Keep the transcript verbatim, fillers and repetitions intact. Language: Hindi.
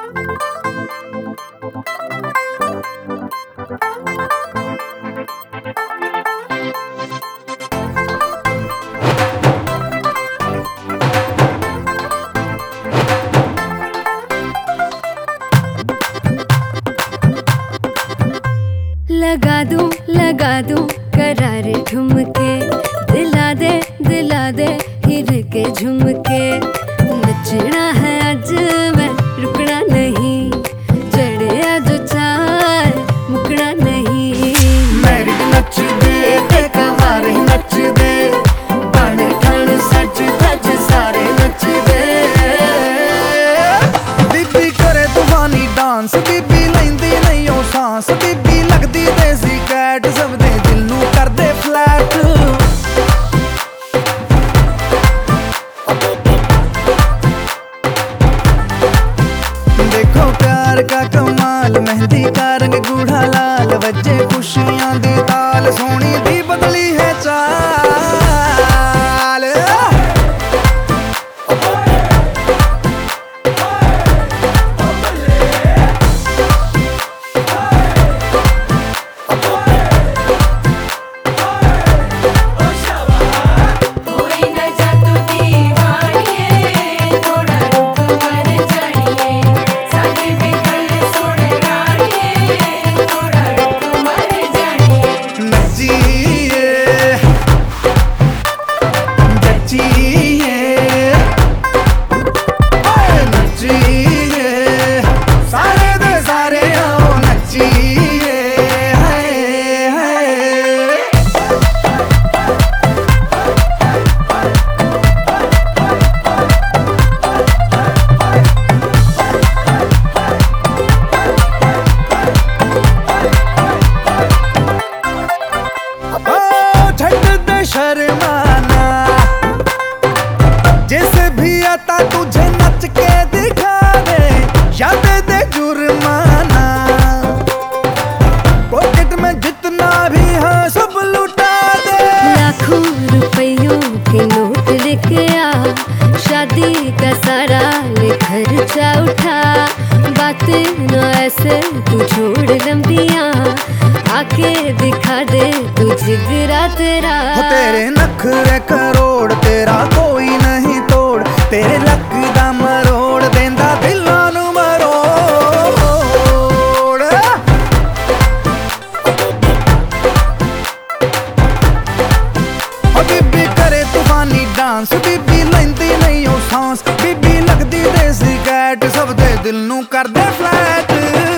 लगा दूं लगा दूं करारे ठुमके, दिला दे दिला दे हिर के झुमके। नचना है आज मैं रुकना नहीं, चढ़े आज चाल मुकना नहीं। मेरी नच दे ते कवारे नच दे, बन ठन सच धज सारे नच दे। बीबी करे तूफानी डांस, बीबी लैंदी नहीं ओ सांस, बीबी लगदी देसी कैट, सब दे दिल नू कर दे फ्लैट। देखो प्यार का कमाल, मेहंदी का रंग गूढ़ा लाल, बजे खुशियां दी ताल, सोनी दी बदली है चाल। शर्माना जैसे भी आता तुझे नच के दिखा दे, या दे दे जुर्माना। पॉकेट में जितना भी है सब लुटा दे। लाखों रुपयों के नोट लेके आ, शादी का सारा ले खर्चा उठा। बातें न ऐसे तू छोड़ लंबियां, आके दिखा दे तू जिगरा तेरा। हो तेरे नखरे करोड़, तेरा कोई नहीं तोड़, तेरे लक दा मरोड़, देंदा दिलां नू मरोड़। हो बीबी करे तूफानी डांस, बीबी लैंदी नहीं ओ सांस, बीबी लगदी देसी कैट, सब दे दिल नू कर दे फ्लैट।